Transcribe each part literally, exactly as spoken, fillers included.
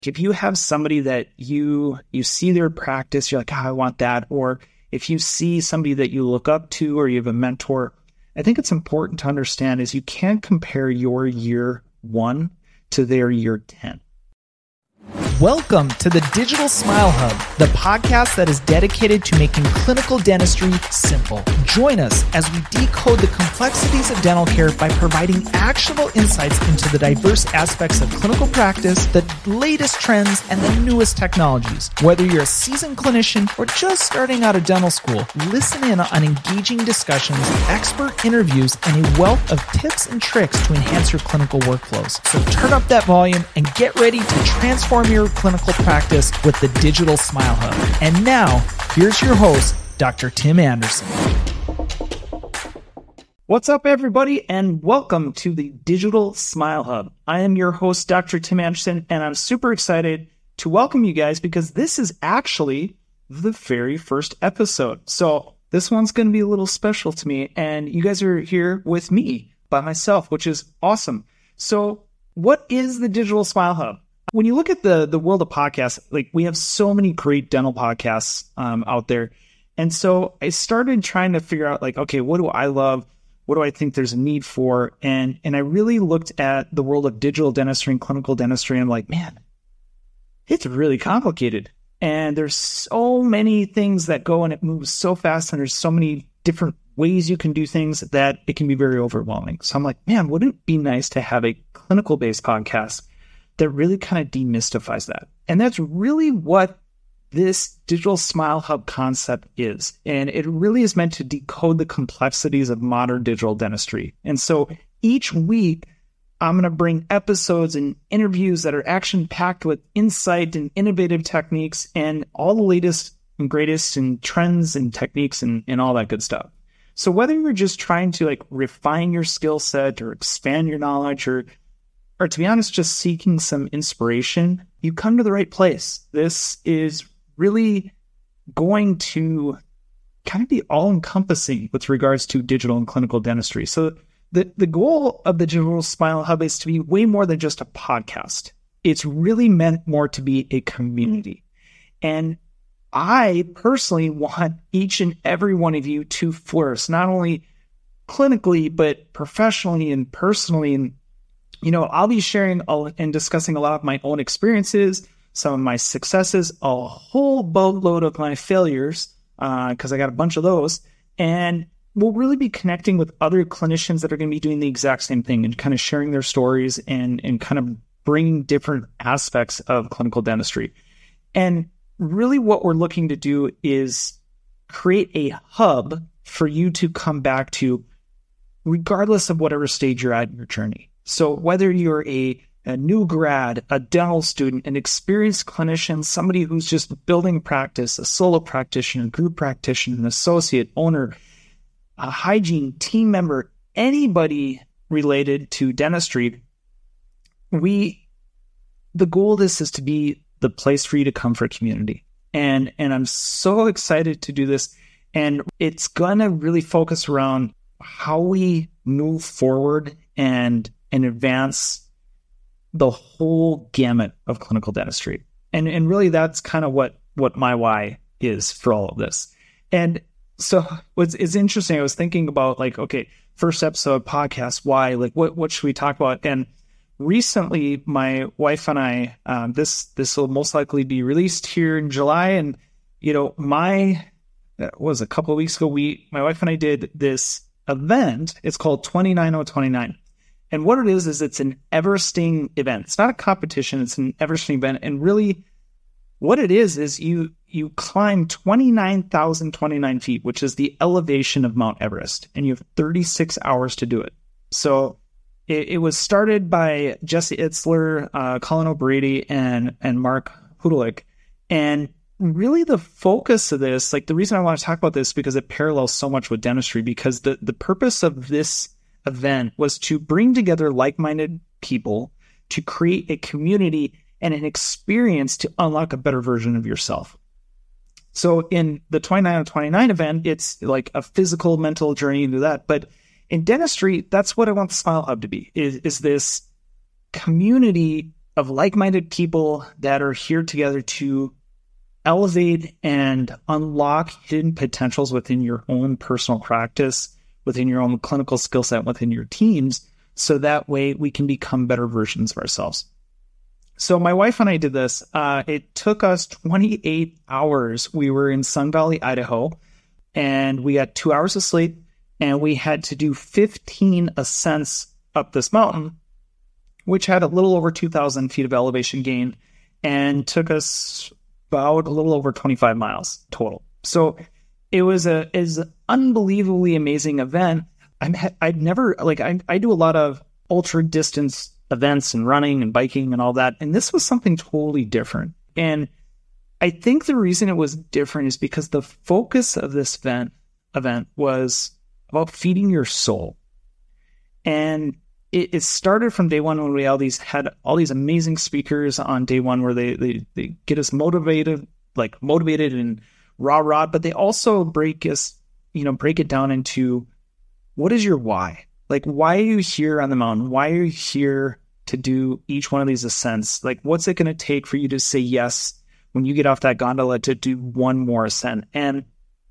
if you have somebody that you you see their practice, you're like, oh, I want that. Or if you see somebody that you look up to or you have a mentor, I think it's important to understand is you can't compare your year one to their year ten. Welcome to the Digital Smile Hub, the podcast that is dedicated to making clinical dentistry simple. Join us as we decode the complexities of dental care by providing actionable insights into the diverse aspects of clinical practice, the latest trends, and the newest technologies. Whether you're a seasoned clinician or just starting out of dental school, listen in on engaging discussions, expert interviews, and a wealth of tips and tricks to enhance your clinical workflows. So turn up that volume and get ready to transform your clinical practice with the Digital Smile Hub. And now, here's your host, Doctor Tim Anderson. What's up, everybody, and welcome to the Digital Smile Hub. I am your host, Doctor Tim Anderson, and I'm super excited to welcome you guys because this is actually the very first episode. So this one's going to be a little special to me, and you guys are here with me by myself, which is awesome. So what is the Digital Smile Hub? When you look at the the world of podcasts, like we have so many great dental podcasts um, out there. And so I started trying to figure out like, okay, what do I love? What do I think there's a need for? And and I really looked at the world of digital dentistry and clinical dentistry. And I'm like, man, it's really complicated. And there's so many things that go and it moves so fast. And there's so many different ways you can do things that it can be very overwhelming. So I'm like, man, wouldn't it be nice to have a clinical-based podcast that really kind of demystifies that? And that's really what this Digital Smile Hub concept is. And it really is meant to decode the complexities of modern digital dentistry. And so each week, I'm going to bring episodes and interviews that are action-packed with insight and innovative techniques and all the latest and greatest and trends and techniques and, and all that good stuff. So whether you're just trying to like refine your skill set or expand your knowledge or or to be honest, just seeking some inspiration, you come to the right place. This is really going to kind of be all-encompassing with regards to digital and clinical dentistry. So the, the goal of the Digital Smile Hub is to be way more than just a podcast. It's really meant more to be a community. And I personally want each and every one of you to flourish, not only clinically, but professionally and personally. And you know, I'll be sharing and discussing a lot of my own experiences, some of my successes, a whole boatload of my failures, because uh, I got a bunch of those. And we'll really be connecting with other clinicians that are going to be doing the exact same thing and kind of sharing their stories and, and kind of bringing different aspects of clinical dentistry. And really what we're looking to do is create a hub for you to come back to regardless of whatever stage you're at in your journey. So whether you're a, a new grad, a dental student, an experienced clinician, somebody who's just building practice, a solo practitioner, group practitioner, an associate, owner, a hygiene team member, anybody related to dentistry, we the goal of this is to be the place for you to come for community. And, and I'm so excited to do this. And it's going to really focus around how we move forward and and advance the whole gamut of clinical dentistry. And and really that's kind of what, what my why is for all of this. And so what's is interesting, I was thinking about like, okay, first episode podcast, why? Like what, what should we talk about? And recently my wife and I, um, this this will most likely be released here in July. And, you know, my, that was a couple of weeks ago, we, my wife and I did this event. It's called twenty-nine oh twenty-nine. And what it is, is it's an Everesting event. It's not a competition. It's an Everesting event. And really what it is, is you, you climb twenty-nine thousand twenty-nine feet, which is the elevation of Mount Everest. And you have thirty-six hours to do it. So it, it was started by Jesse Itzler, uh, Colin O'Brady, and, and Mark Hudalik. And really the focus of this, like the reason I want to talk about this, because it parallels so much with dentistry, because the, the purpose of this event was to bring together like-minded people to create a community and an experience to unlock a better version of yourself. So in the twenty-nine oh twenty-nine event, it's like a physical, mental journey into that. But in dentistry, that's what I want the Smile Hub to be, is, is this community of like-minded people that are here together to elevate and unlock hidden potentials within your own personal practice, within your own clinical skill set, within your teams, so that way we can become better versions of ourselves. So my wife and I did this. Uh, it took us twenty-eight hours. We were in Sun Valley, Idaho, and we had two hours of sleep, and we had to do fifteen ascents up this mountain, which had a little over two thousand feet of elevation gain and took us about a little over twenty-five miles total. So it was a is an unbelievably amazing event. I'm, I'd never, like, I, I do a lot of ultra distance events and running and biking and all that. And this was something totally different. And I think the reason it was different is because the focus of this event, event was about feeding your soul. And it, it started from day one when we all these had all these amazing speakers on day one where they, they, they get us motivated, like motivated and rah rah, but they also break us, you know, break it down into what is your why? Like, why are you here on the mountain? Why are you here to do each one of these ascents? Like, what's it going to take for you to say yes when you get off that gondola to do one more ascent? And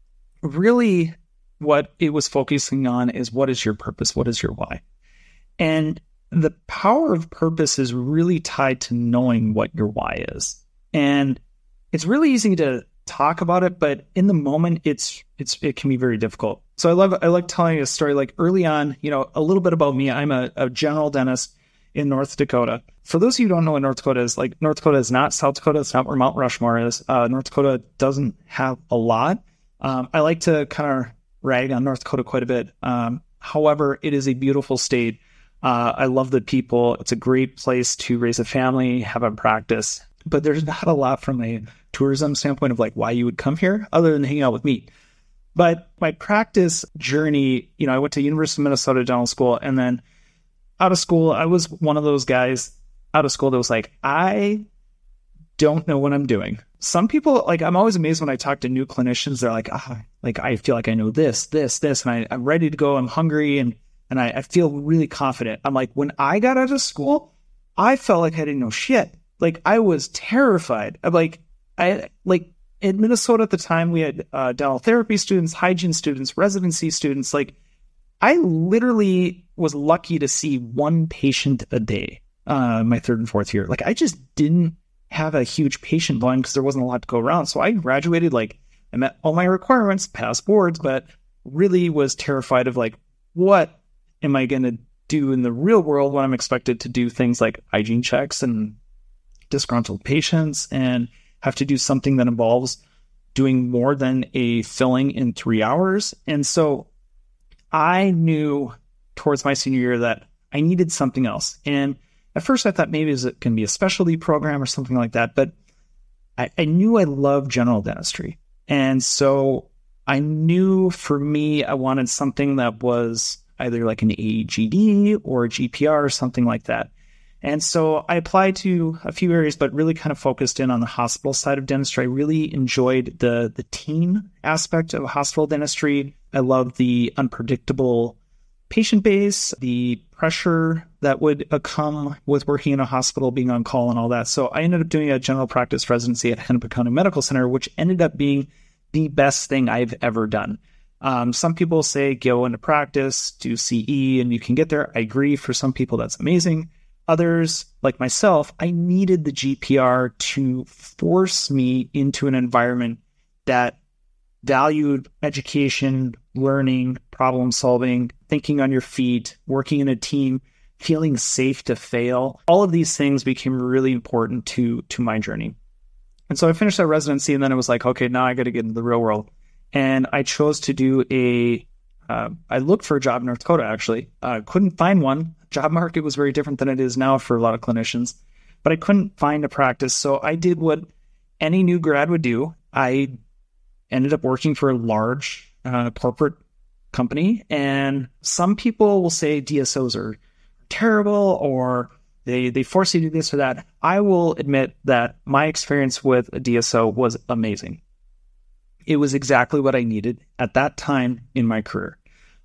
really what it was focusing on is, what is your purpose? What is your why? And the power of purpose is really tied to knowing what your why is. And it's really easy to talk about it, but in the moment, it's it's it can be very difficult. So I love I like telling a story. Like early on, you know, a little bit about me. I'm a, a general dentist in North Dakota. For those of you who don't know what North Dakota is, like North Dakota is not South Dakota. It's not where Mount Rushmore is. Uh, North Dakota doesn't have a lot. Um, I like to kind of rag on North Dakota quite a bit. Um, however, it is a beautiful state. Uh, I love the people. It's a great place to raise a family, have a practice. But there's not a lot from a tourism standpoint of like why you would come here other than hanging out with me. But my practice journey, you know, I went to University of Minnesota Dental School, and then out of school, I was one of those guys out of school that was like, I don't know what I'm doing. Some people, like, I'm always amazed when I talk to new clinicians. They're like, ah, like, I feel like I know this, this, this, and I, I'm ready to go. I'm hungry, and and I, I feel really confident. I'm like, when I got out of school, I felt like I didn't know shit. Like, I was terrified. I'm like, I like in Minnesota at the time, we had uh, dental therapy students, hygiene students, residency students. Like, I literally was lucky to see one patient a day, uh, my third and fourth year. Like, I just didn't have a huge patient volume because there wasn't a lot to go around. So I graduated, like, I met all my requirements, passed boards, but really was terrified of, like, what am I going to do in the real world when I'm expected to do things like hygiene checks and disgruntled patients and have to do something that involves doing more than a filling in three hours. And so I knew towards my senior year that I needed something else. And at first I thought maybe it can be a specialty program or something like that, but I, I knew I loved general dentistry. And so I knew for me, I wanted something that was either like an A G D or a G P R or something like that. And so I applied to a few areas, but really kind of focused in on the hospital side of dentistry. I really enjoyed the the team aspect of hospital dentistry. I love the unpredictable patient base, the pressure that would come with working in a hospital, being on call and all that. So I ended up doing a general practice residency at Hennepin County Medical Center, which ended up being the best thing I've ever done. Um, some people say go into practice, do C E, and you can get there. I agree. For some people, that's amazing. Others, like myself, I needed the G P R to force me into an environment that valued education, learning, problem solving, thinking on your feet, working in a team, feeling safe to fail. All of these things became really important to, to my journey. And so I finished that residency, and then it was like, okay, now I got to get into the real world. And I chose to do a, uh, I looked for a job in North Dakota, actually. I uh, couldn't find one. Job market was very different than it is now for a lot of clinicians, but I couldn't find a practice. So I did what any new grad would do. I ended up working for a large uh, corporate company. And some people will say D S Os are terrible, or they, they force you to do this or that. I will admit that my experience with a D S O was amazing. It was exactly what I needed at that time in my career.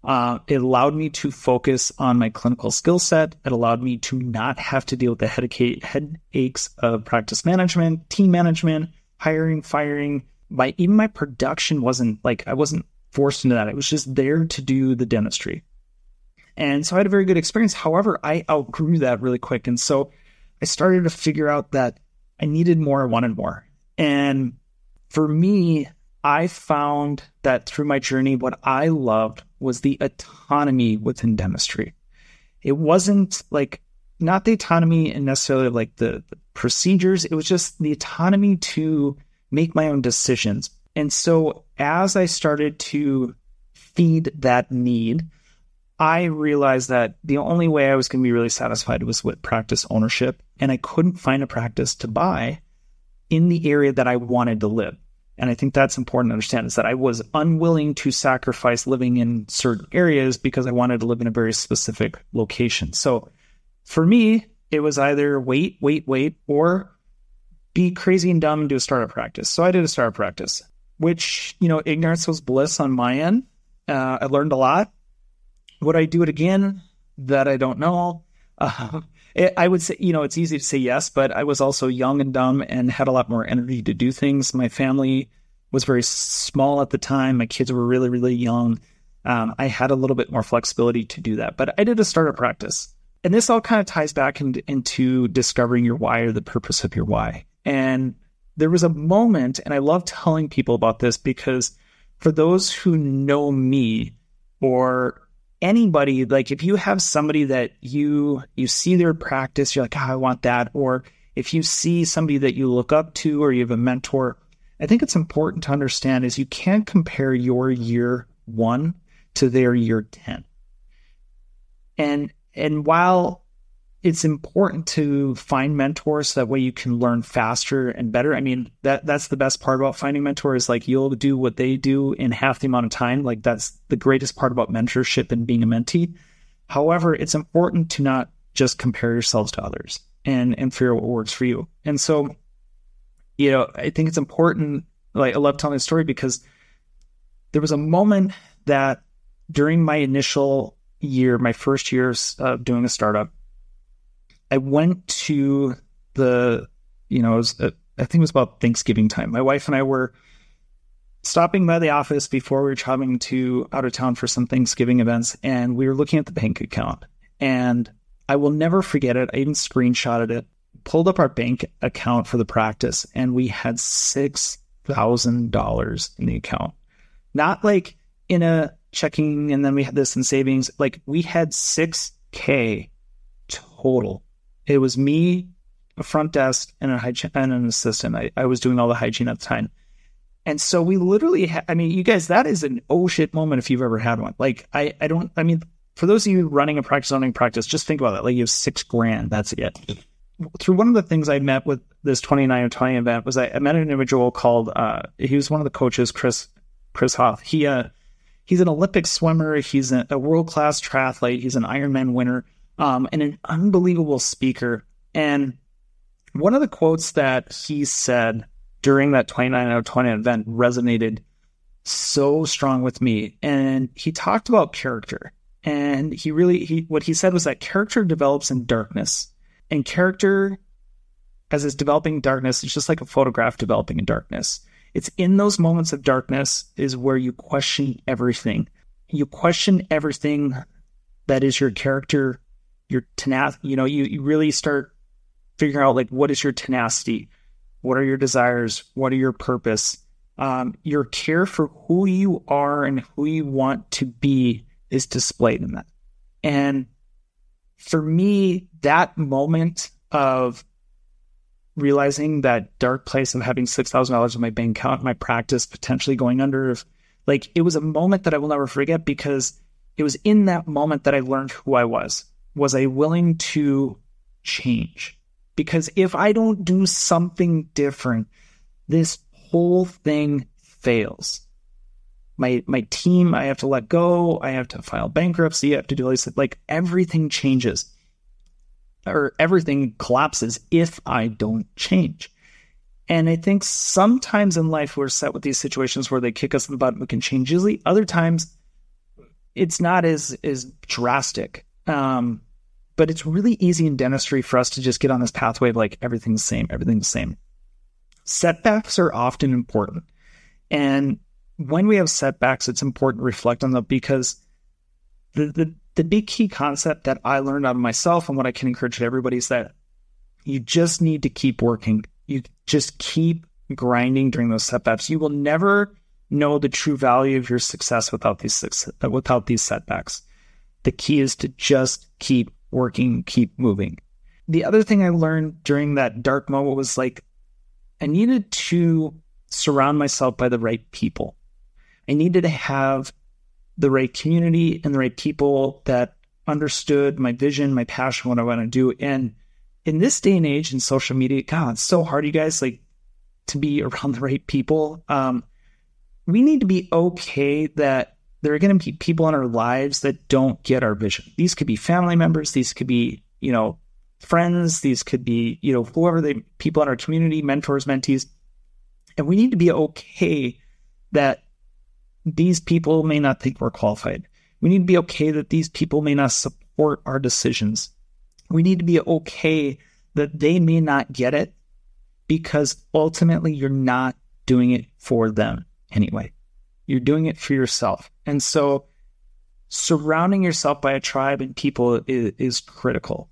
Uh, it allowed me to focus on my clinical skill set. It allowed me to not have to deal with the headache, headaches of practice management, team management, hiring, firing. My, even my production wasn't like, I wasn't forced into that. It was just there to do the dentistry. And so I had a very good experience. However, I outgrew that really quick. And so I started to figure out that I needed more, I wanted more. And for me, I found that through my journey, what I loved was the autonomy within dentistry. It wasn't like, not the autonomy and necessarily like the, the procedures. It was just the autonomy to make my own decisions. And so as I started to feed that need, I realized that the only way I was going to be really satisfied was with practice ownership. And I couldn't find a practice to buy in the area that I wanted to live. And I think that's important to understand, is that I was unwilling to sacrifice living in certain areas because I wanted to live in a very specific location. So for me, it was either wait, wait, wait, or be crazy and dumb and do a startup practice. So I did a startup practice, which, you know, ignorance was bliss on my end. Uh, I learned a lot. Would I do it again? That I don't know. Uh, it, I would say, you know, it's easy to say yes, but I was also young and dumb and had a lot more energy to do things. My family was very small at the time. My kids were really, really young. Um, I had a little bit more flexibility to do that, but I did a startup practice. And this all kind of ties back in, into discovering your why, or the purpose of your why. And there was a moment, and I love telling people about this because for those who know me, or anybody, like if you have somebody that you you see their practice, you're like, oh, I want that. Or if you see somebody that you look up to, or you have a mentor, I think it's important to understand is you can't compare your year one to their year ten. And and while it's important to find mentors so that way you can learn faster and better. I mean, that that's the best part about finding mentors. Like you'll do what they do in half the amount of time. Like that's the greatest part about mentorship and being a mentee. However, it's important to not just compare yourselves to others and, and figure out what works for you. And so, you know, I think it's important. Like I love telling the story because there was a moment that during my initial year, my first years of doing a startup, I went to the, you know, it was, uh, I think it was about Thanksgiving time. My wife and I were stopping by the office before we were traveling to out of town for some Thanksgiving events. And we were looking at the bank account, and I will never forget it. I even screenshotted it, pulled up our bank account for the practice, and we had six thousand dollars in the account. Not like in a checking and then we had this in savings. Like we had six K total. It was me, a front desk, and, a hygiene, and an assistant. I, I was doing all the hygiene at the time. And so we literally, ha- I mean, you guys, that is an oh shit moment if you've ever had one. Like, I, I don't, I mean, for those of you running a practice, owning practice, just think about that. Like, you have six grand, that's it. Through one of the things I met with this twenty-nine oh twenty event was I, I met an individual called, uh, he was one of the coaches, Chris, Chris Hoff. He, uh, he's an Olympic swimmer. He's a, a world-class triathlete. He's an Ironman winner. Um, and an unbelievable speaker. And one of the quotes that he said during that twenty-nine oh twenty event resonated so strong with me. And he talked about character. And he really, he what he said was that character develops in darkness. And character, as it's developing in darkness, it's just like a photograph developing in darkness. It's in those moments of darkness is where you question everything. You question everything that is your character. Your tenacity, you know, you, you really start figuring out like, what is your tenacity? What are your desires? What are your purpose? Um, your care for who you are and who you want to be is displayed in that. And for me, that moment of realizing that dark place of having six thousand dollars in my bank account, my practice potentially going under, like it was a moment that I will never forget because it was in that moment that I learned who I was. Was I willing to change? Because if I don't do something different, this whole thing fails. My my team, I have to let go. I have to file bankruptcy. I have to do all this. Like everything changes, or everything collapses if I don't change. And I think sometimes in life we're set with these situations where they kick us in the butt and we can change easily. Other times it's not as, as drastic. Um, but it's really easy in dentistry for us to just get on this pathway of like, everything's the same, everything's the same. Setbacks are often important. And when we have setbacks, it's important to reflect on them, because the, the, the big key concept that I learned out of myself and what I can encourage everybody is that you just need to keep working. You just keep grinding during those setbacks. You will never know the true value of your success without these, without these setbacks. The key is to just keep working, keep moving. The other thing I learned during that dark moment was like, I needed to surround myself by the right people. I needed to have the right community and the right people that understood my vision, my passion, what I want to do. And in this day and age in social media, God, it's so hard, you guys, like to be around the right people. Um, we need to be okay that there are going to be people in our lives that don't get our vision. These could be family members. These could be, you know, friends. These could be, you know, whoever the people in our community, mentors, mentees. And we need to be okay that these people may not think we're qualified. We need to be okay that these people may not support our decisions. We need to be okay that they may not get it, because ultimately you're not doing it for them anyway. You're doing it for yourself. And so surrounding yourself by a tribe and people is, is critical.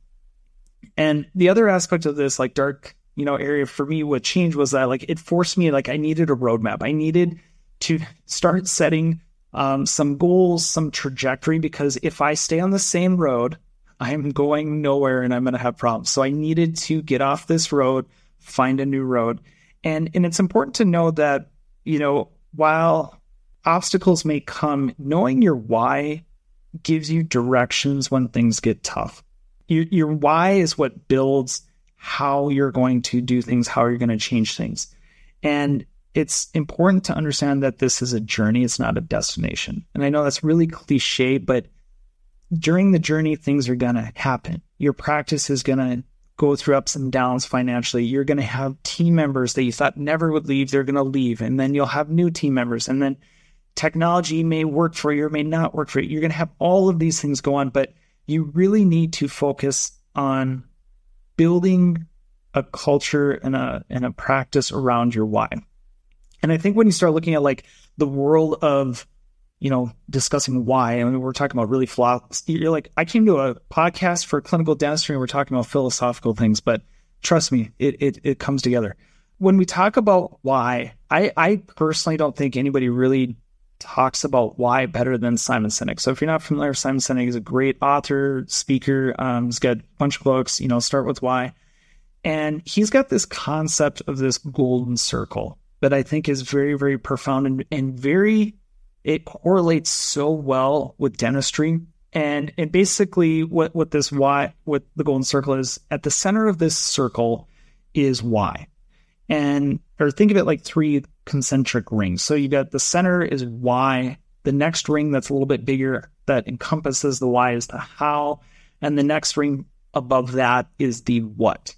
And the other aspect of this, like dark, you know, area for me, what changed was that like it forced me, like I needed a roadmap. I needed to start setting um, some goals, some trajectory, because if I stay on the same road, I'm going nowhere and I'm going to have problems. So I needed to get off this road, find a new road. And, and it's important to know that, you know, while obstacles may come, knowing your why gives you directions when things get tough. Your, your why is what builds how you're going to do things, how you're going to change things. And it's important to understand that this is a journey. It's not a destination. And I know that's really cliche, but during the journey, things are going to happen. Your practice is going to go through ups and downs financially. You're going to have team members that you thought never would leave. They're going to leave. And then you'll have new team members. And then technology may work for you or may not work for you. You're going to have all of these things go on, but you really need to focus on building a culture and a, and a practice around your why. And I think when you start looking at like the world of, you know, discussing why, I mean, we're talking about really philosophy. You're like, I came to a podcast for clinical dentistry and we're talking about philosophical things, but trust me, it it, it comes together. When we talk about why, I, I personally don't think anybody really talks about why better than Simon Sinek. So if you're not familiar, Simon Sinek is a great author, speaker. Um, he's got a bunch of books, you know, Start With Why. And he's got this concept of this golden circle that I think is very, very profound and, and very, it correlates so well with dentistry. And, and basically what, what this why, what the golden circle is, at the center of this circle is why. And, or think of it like three concentric rings. So you got the center is why, the next ring that's a little bit bigger that encompasses the why is the how, and the next ring above that is the what.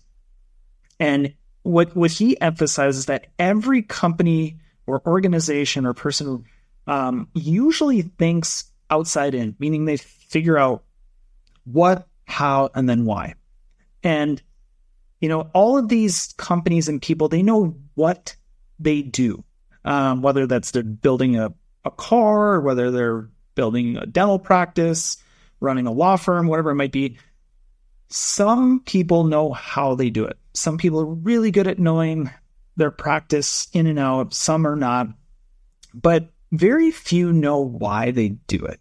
And what, what he emphasizes that every company or organization or person um, usually thinks outside in, meaning they figure out what, how, and then why. And, you know, all of these companies and people, they know what they do, um, whether that's they're building a, a car, or whether they're building a dental practice, running a law firm, whatever it might be. Some people know how they do it. Some people are really good at knowing their practice in and out. Some are not. But very few know why they do it.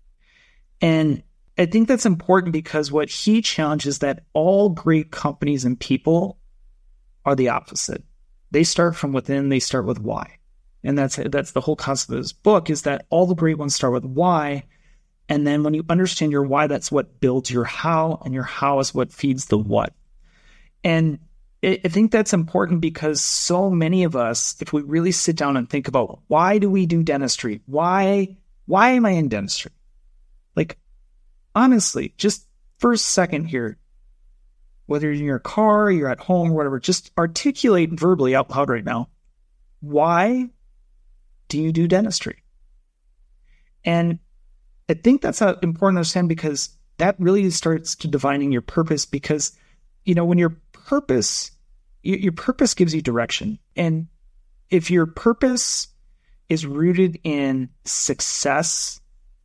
And I think that's important because what he challenges that all great companies and people are the opposite. They start from within. They start with why. And that's that's the whole concept of this book, is that all the great ones start with why. And then when you understand your why, that's what builds your how, and your how is what feeds the what. And I think that's important because so many of us, if we really sit down and think about why do we do dentistry? Why, why am I in dentistry? Like, honestly, just for a second here, whether you're in your car, you're at home, or whatever, just articulate verbally out loud right now. Why do you do dentistry? And I think that's uh, important to understand, because that really starts to defining your purpose. Because, you know, when your purpose, your, your purpose gives you direction. And if your purpose is rooted in success,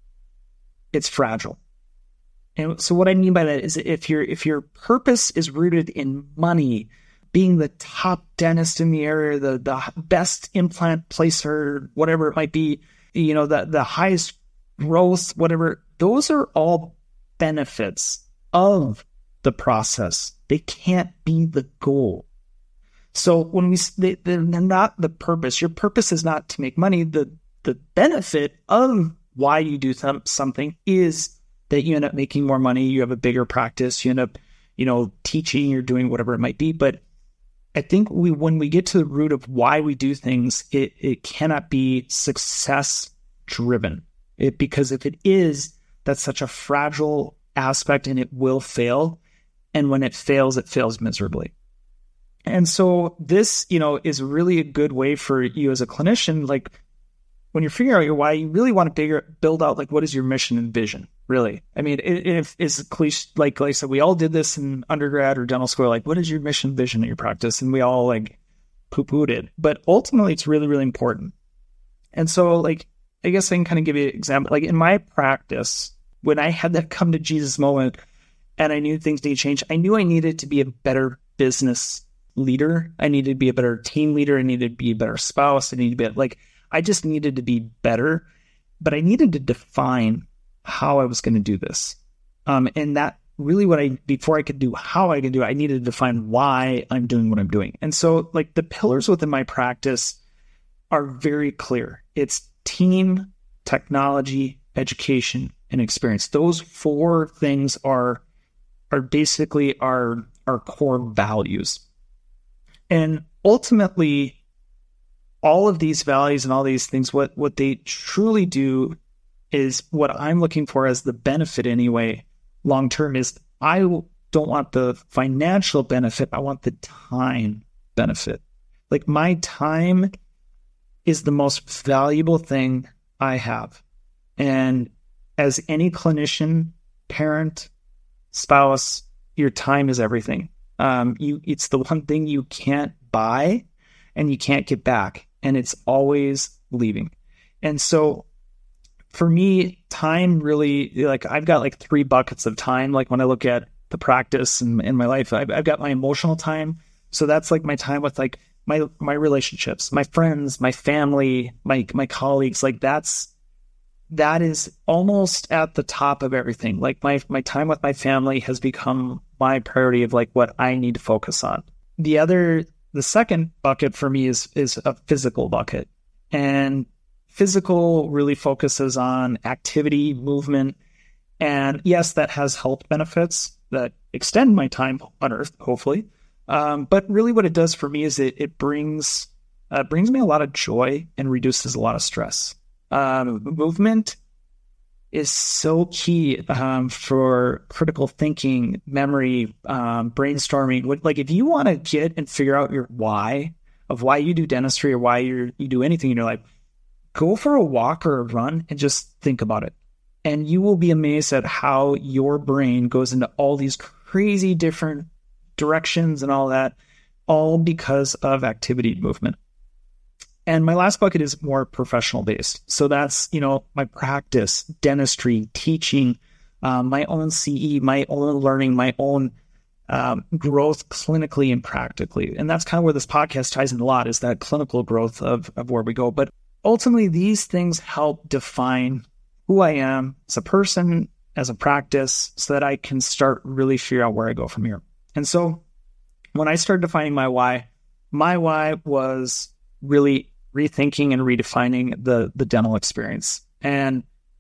it's fragile. And so what I mean by that is, if your if your purpose is rooted in money, being the top dentist in the area, the, the best implant placer, whatever it might be, you know, the, the highest growth, whatever, those are all benefits of the process. They can't be the goal. So when we, they, they're not the purpose. Your purpose is not to make money. The, the benefit of why you do th- something is that you end up making more money. You have a bigger practice. You end up, you know, teaching or doing whatever it might be. But I think we, when we get to the root of why we do things, it, it cannot be success driven. It, because if it is, that's such a fragile aspect, and it will fail. And when it fails, it fails miserably. And so this, you know, is really a good way for you as a clinician. Like, when you're figuring out your why, you really want to figure, build out, like, what is your mission and vision, really? I mean, it, it is cliche, like, like I said, we all did this in undergrad or dental school. Like, what is your mission, vision in your practice? And we all, like, poo-pooed it. But ultimately, it's really, really important. And so, like, I guess I can kind of give you an example. Like, in my practice, when I had that come to Jesus moment and I knew things needed to change, I knew I needed to be a better business leader. I needed to be a better team leader. I needed to be a better spouse. I needed to be, like, I just needed to be better, but I needed to define how I was going to do this. Um, and that really what I, before I could do how I could do it, I needed to define why I'm doing what I'm doing. And so, like, the pillars within my practice are very clear. It's team, technology, education, and experience. Those four things are, are basically our, our core values. And ultimately, all of these values and all these things, what, what they truly do is what I'm looking for as the benefit anyway, long-term, is I don't want the financial benefit. I want the time benefit. Like, my time is the most valuable thing I have. And as any clinician, parent, spouse, your time is everything. Um, you, it's the one thing you can't buy and you can't get back. And it's always leaving. And so for me, time really, like, I've got like three buckets of time. Like, when I look at the practice and in my life, I've, I've got my emotional time. So that's like my time with, like, my, my relationships, my friends, my family, my, my colleagues. Like, that's, that is almost at the top of everything. Like, my, my time with my family has become my priority of, like, what I need to focus on. The other, the second bucket for me is, is a physical bucket. And physical really focuses on activity, movement. And yes, that has health benefits that extend my time on earth, hopefully. Um, but really what it does for me is it, it brings, uh, brings me a lot of joy and reduces a lot of stress. Um, movement is so key um, for critical thinking, memory, um, brainstorming. Like, if you want to get and figure out your why of why you do dentistry or why you you do anything in your life, go for a walk or a run and just think about it. And you will be amazed at how your brain goes into all these crazy different directions and all that, all because of activity, movement. And my last bucket is more professional based. So that's, you know, my practice, dentistry, teaching, um, my own C E, my own learning, my own um, growth clinically and practically. And that's kind of where this podcast ties in a lot, is that clinical growth of, of where we go. But ultimately, these things help define who I am as a person, as a practice, so that I can start really figure out where I go from here. And so when I started defining my why, my why was really rethinking and redefining the, the dental experience. And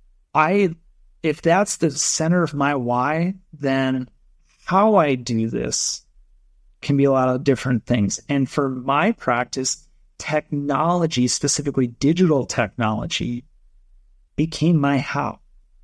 I, if that's the center of my why, then how I do this can be a lot of different things. And for my practice, technology, specifically digital technology, became my how.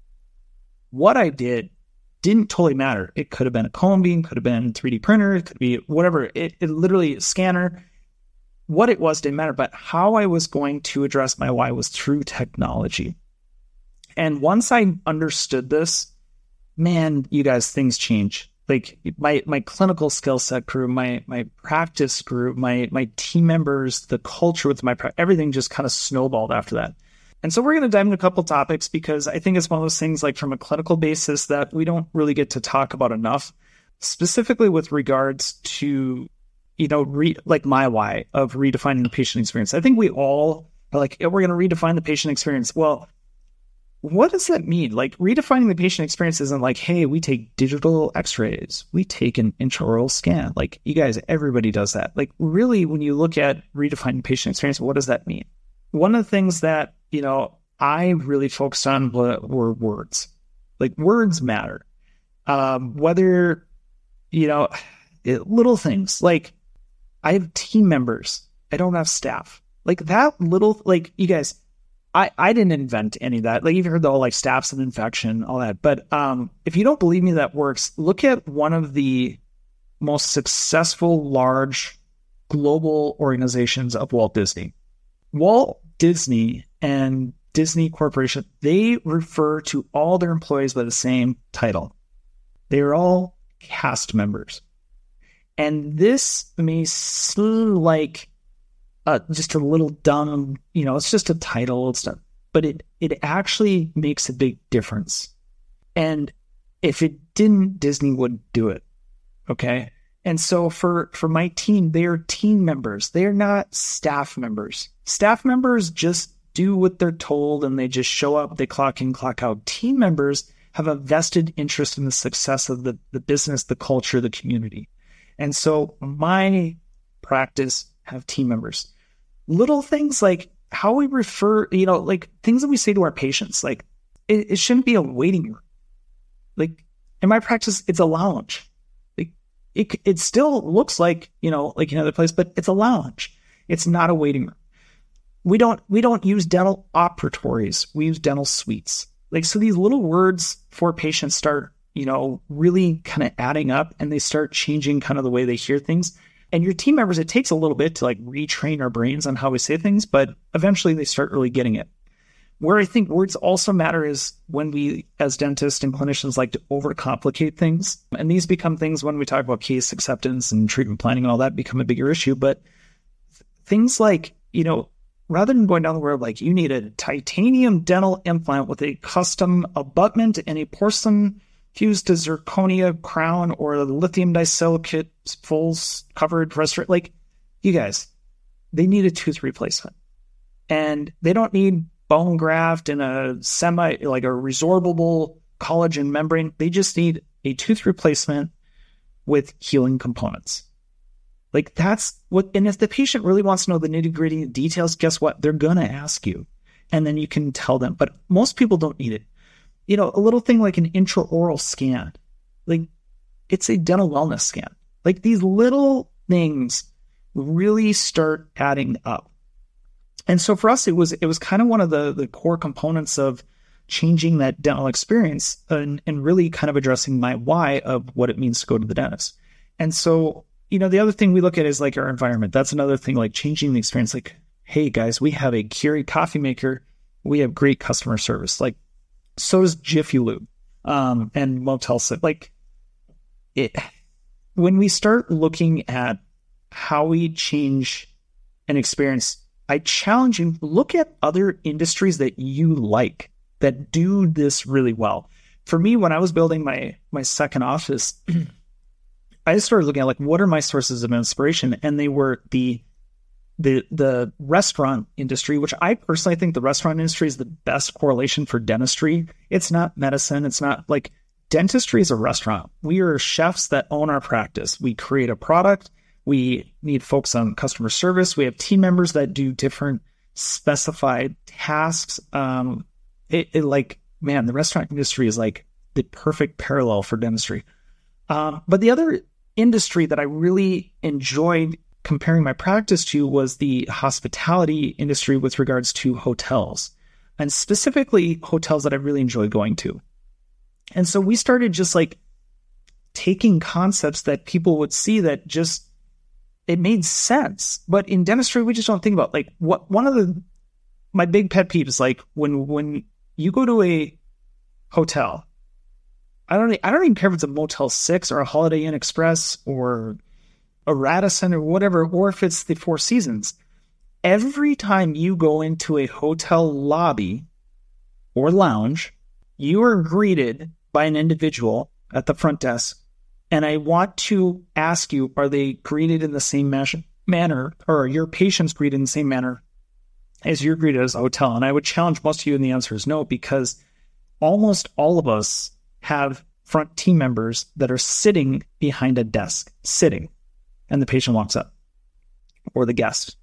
What I did didn't totally matter. It could have been a cone beam, could have been three D printer, it could be whatever. It, it literally a scanner. What it was didn't matter, but how I was going to address my why was through technology. And once I understood this, man, you guys, things change. Like my my clinical skill set grew, my my practice grew, my my team members, the culture with my everything just kind of snowballed after that. And so we're going to dive into a couple topics because I think it's one of those things like from a clinical basis that we don't really get to talk about enough, specifically with regards to, you know, re, like my why of redefining the patient experience. I think we all are like, yeah, we're going to redefine the patient experience. Well, what does that mean? Like redefining the patient experience isn't like, hey, we take digital x-rays, we take an intraoral scan. Like you guys, everybody does that. Like really, when you look at redefining patient experience, what does that mean? One of the things that, you know, I really focused on were words. Like words matter. Um, whether, you know, it, little things like I have team members. I don't have staff. Like that little, like you guys, I, I didn't invent any of that. Like you've heard the whole like staff's an infection, all that. But um, if you don't believe me that works, look at one of the most successful large global organizations of Walt Disney. Walt Disney and Disney Corporation, they refer to all their employees by the same title. They are all cast members. And this may seem like Uh, just a little dumb, you know, it's just a title, it's not, but it it actually makes a big difference. And if it didn't, Disney wouldn't do it. Okay. And so for, for my team, they are team members. They're not staff members. Staff members just do what they're told and they just show up, they clock in, clock out. Team members have a vested interest in the success of the, the business, the culture, the community. And so my practice have team members. Little things like how we refer, you know, like things that we say to our patients, like it, it shouldn't be a waiting room. Like in my practice, it's a lounge. Like it, it still looks like, you know, like another place, but it's a lounge. It's not a waiting room. We don't, we don't use dental operatories. We use dental suites. Like, so these little words for patients start, you know, really kind of adding up and they start changing kind of the way they hear things. And your team members, it takes a little bit to like retrain our brains on how we say things, but eventually they start really getting it. Where I think words also matter is when we, as dentists and clinicians, like to overcomplicate things. And these become things when we talk about case acceptance and treatment planning and all that become a bigger issue. But things like, you know, rather than going down the road, like you need a titanium dental implant with a custom abutment and a porcelain fused to zirconia crown or a lithium disilicate full covered restoration. Like, you guys, they need a tooth replacement. And they don't need bone graft and a semi, like a resorbable collagen membrane. They just need a tooth replacement with healing components. Like that's what, and if the patient really wants to know the nitty gritty details, guess what? They're going to ask you. And then you can tell them. But most people don't need it. You know, a little thing like an intraoral scan, like it's a dental wellness scan. Like these little things really start adding up. And so for us, it was it was kind of one of the, the core components of changing that dental experience and, and really kind of addressing my why of what it means to go to the dentist. And so, you know, the other thing we look at is like our environment. That's another thing, like changing the experience. Like, hey guys, we have a Keurig coffee maker. We have great customer service. Like, so does Jiffy Lube um, and Motel six. Like, it, when we start looking at how we change an experience, I challenge you, look at other industries that you like that do this really well. For me, when I was building my my second office, I just started looking at like, what are my sources of inspiration? And they were the the the restaurant industry, which I personally think the restaurant industry is the best correlation for dentistry. It's not medicine. It's not like dentistry is a restaurant. We are chefs that own our practice. We create a product. We need folks on customer service. We have team members that do different specified tasks. Um, it, it like, man, the restaurant industry is like the perfect parallel for dentistry. Um, but the other industry that I really enjoyed comparing my practice to was the hospitality industry with regards to hotels, and specifically hotels that I really enjoy going to. And so we started just like taking concepts that people would see that just, it made sense. But in dentistry, we just don't think about like what one of the, my big pet peeves, like when, when you go to a hotel. I don't, I don't even care if it's a Motel six or a Holiday Inn Express or a Radisson or whatever, or if it's the Four Seasons. Every time you go into a hotel lobby or lounge, you are greeted by an individual at the front desk. And I want to ask you, are they greeted in the same manner, or are your patients greeted in the same manner as you're greeted as a hotel? And I would challenge most of you, and the answer is no, because almost all of us have front team members that are sitting behind a desk, sitting, and the patient walks up, or the guest.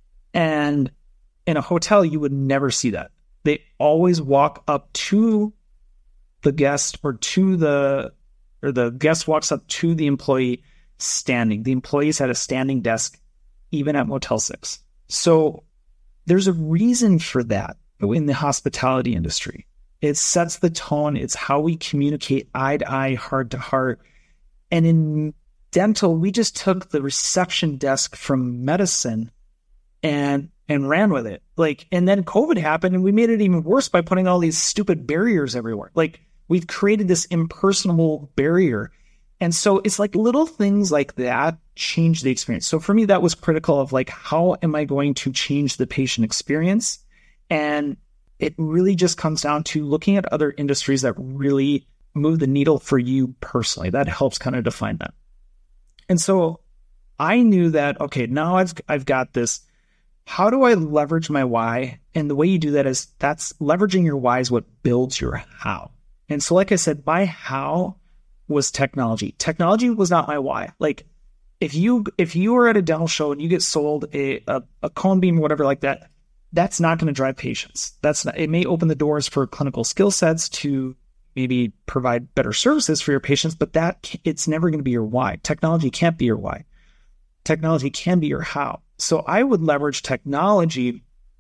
And in a hotel, you would never see that. They always walk up to the guest or to the, or the guest walks up to the employee standing. The employee's at a standing desk, even at Motel six. So there's a reason for that in the hospitality industry. It sets the tone. It's how we communicate eye to eye, heart to heart. And in dental, we just took the reception desk from medicine and and ran with it. Like, and then COVID happened and we made it even worse by putting all these stupid barriers everywhere. Like, we've created this impersonal barrier. And so it's like little things like that change the experience. So for me, that was critical of like, how am I going to change the patient experience? And it really just comes down to looking at other industries that really move the needle for you personally. That helps kind of define that. And so I knew that, okay, now I've I've got this. How do I leverage my why? And the way you do that is that's leveraging your why is what builds your how. And so, like I said, my how was technology. Technology was not my why. Like, if you if you are at a dental show and you get sold a a, a cone beam or whatever like that, that's not going to drive patients. That's not, it may open the doors for clinical skill sets to maybe provide better services for your patients, but that it's never going to be your why. Technology can't be your why. Technology can be your how. So I would leverage technology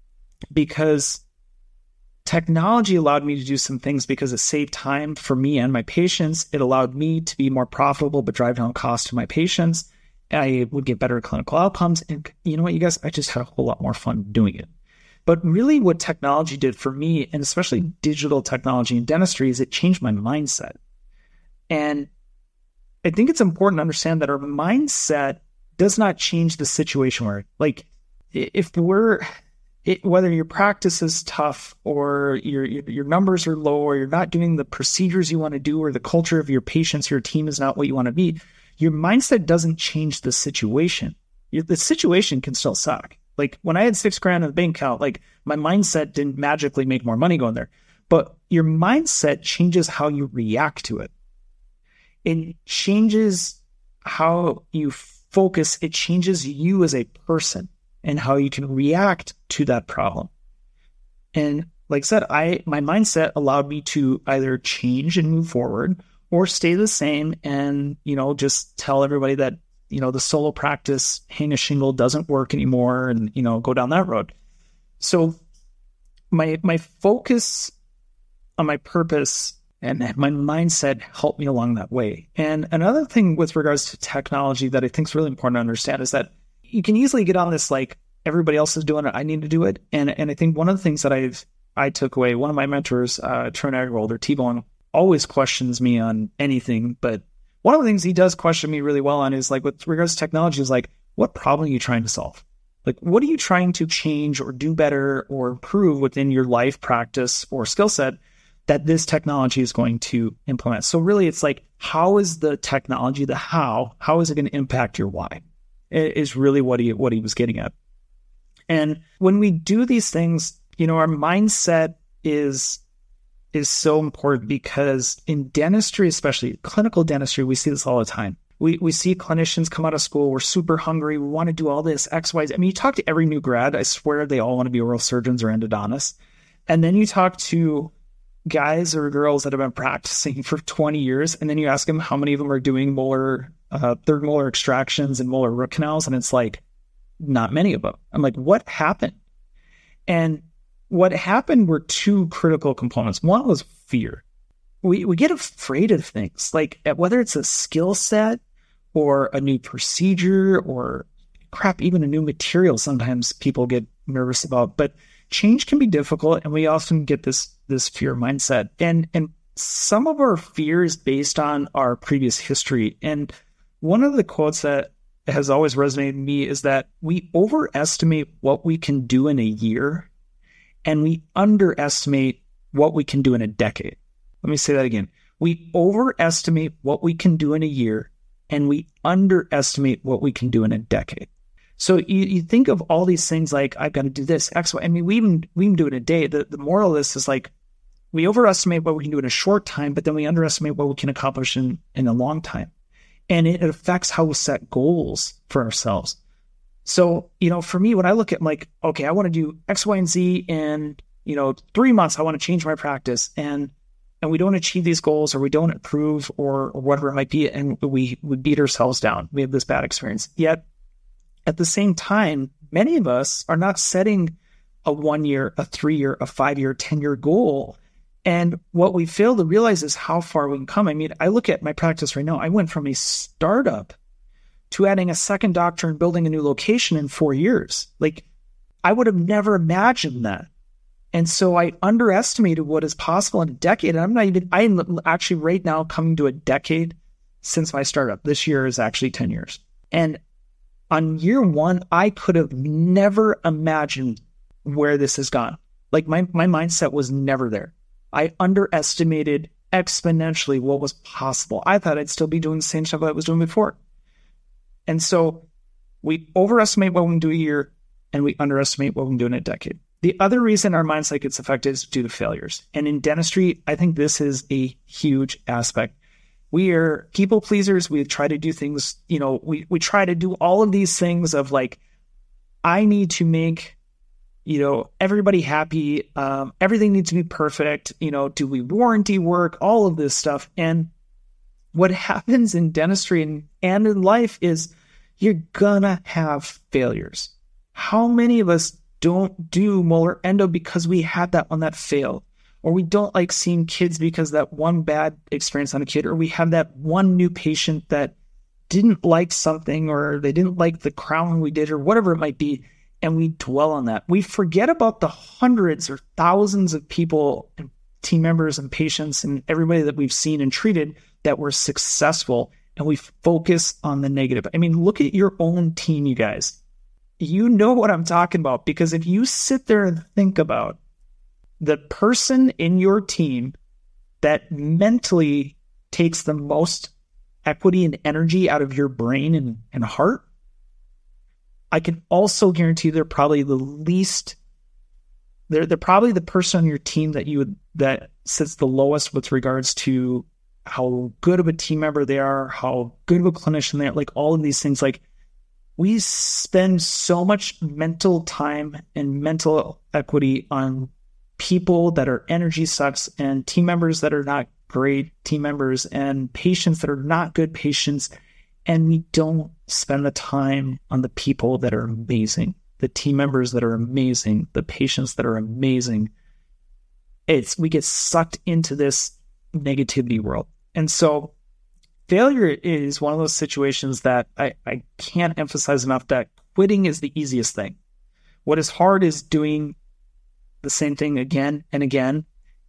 because technology allowed me to do some things because it saved time for me and my patients. It allowed me to be more profitable, but drive down costs to my patients. I would get better clinical outcomes. And you know what, you guys, I just had a whole lot more fun doing it. But really what technology did for me, and especially digital technology in dentistry, is it changed my mindset. And I think it's important to understand that our mindset does not change the situation we're in. Like, if we're, it, whether your practice is tough or your, your your numbers are low or you're not doing the procedures you want to do or the culture of your patients, your team is not what you want to be, your mindset doesn't change the situation. Your, the situation can still suck. Like, when I had six grand in the bank account, like, my mindset didn't magically make more money going there. But your mindset changes how you react to it. It changes how you focus. It changes you as a person and how you can react to that problem. And like I said, I my mindset allowed me to either change and move forward or stay the same and, you know, just tell everybody that, you know, the solo practice, hang a shingle doesn't work anymore and, you know, go down that road. So my my focus on my purpose and my mindset helped me along that way. And another thing with regards to technology that I think is really important to understand is that you can easily get on this, like, everybody else is doing it, I need to do it. And and I think one of the things that I've I took away, one of my mentors, uh, Trent Agrawal, or T-Bone, always questions me on anything, but one of the things he does question me really well on is, like, with regards to technology, is like, what problem are you trying to solve? Like, what are you trying to change or do better or improve within your life practice or skill set that this technology is going to implement? So really, it's like, how is the technology, the how, how is it going to impact your why? It is really what he what he was getting at. And when we do these things, you know, our mindset is is so important, because in dentistry, especially clinical dentistry, we see this all the time. We we see clinicians come out of school, we're super hungry, we want to do all this X, Y, Z. I mean, you talk to every new grad, I swear they all want to be oral surgeons or endodontists. And then you talk to guys or girls that have been practicing for twenty years, and then you ask them how many of them are doing molar, uh, third molar extractions and molar root canals, and it's like, not many of them. I'm like, what happened? And what happened were two critical components. One was fear. We we get afraid of things, like whether it's a skill set or a new procedure or crap, even a new material. Sometimes people get nervous about, but change can be difficult, and we often get this this fear mindset. And and some of our fear is based on our previous history. And one of the quotes that has always resonated with me is that we overestimate what we can do in a year, and we underestimate what we can do in a decade. Let me say that again. We overestimate what we can do in a year, and we underestimate what we can do in a decade. So you, you think of all these things like, I've got to do this, X, Y. I mean, we even, we even do it in a day. The, the moral of this is like, we overestimate what we can do in a short time, but then we underestimate what we can accomplish in, in a long time. And it affects how we set goals for ourselves. So, you know, for me, when I look at like, okay, I want to do X, Y, and Z in, you know, three months, I want to change my practice, and and we don't achieve these goals, or we don't improve, or, or whatever it might be, and we, we beat ourselves down. We have this bad experience. Yet, at the same time, many of us are not setting a one-year, a three-year, a five-year, ten-year goal. And what we fail to realize is how far we can come. I mean, I look at my practice right now. I went from a startup to adding a second doctor and building a new location in four years. Like, I would have never imagined that. And so I underestimated what is possible in a decade. And I'm not even, I'm actually right now coming to a decade since my startup. This year is actually ten years. And on year one, I could have never imagined where this has gone. Like my, my mindset was never there. I underestimated exponentially what was possible. I thought I'd still be doing the same stuff I was doing before. And so we overestimate what we can do a year, and we underestimate what we can do in a decade. The other reason our mindset gets affected is due to failures. And in dentistry, I think this is a huge aspect. We are people pleasers. We try to do things, you know, we, we try to do all of these things of like, I need to make, you know, everybody happy. Um, everything needs to be perfect. You know, do we warranty work? All of this stuff. And what happens in dentistry and, and in life is you're gonna have failures. How many of us don't do molar endo because we had that one that failed? Or we don't like seeing kids because that one bad experience on a kid, or we have that one new patient that didn't like something, or they didn't like the crown we did, or whatever it might be, and we dwell on that. We forget about the hundreds or thousands of people and team members and patients and everybody that we've seen and treated that were successful, and we focus on the negative. I mean, look at your own team, you guys. You know what I'm talking about, because if you sit there and think about the person in your team that mentally takes the most equity and energy out of your brain and, and heart, I can also guarantee they're probably the least, they're, they're probably the person on your team that you would, that sits the lowest with regards to how good of a team member they are, how good of a clinician they are, like all of these things. Like, we spend so much mental time and mental equity on people that are energy sucks, and team members that are not great team members, and patients that are not good patients. And we don't spend the time on the people that are amazing, the team members that are amazing, the patients that are amazing. It's, we get sucked into this negativity world. And so failure is one of those situations that I, I can't emphasize enough, that quitting is the easiest thing. What is hard is doing the same thing again and again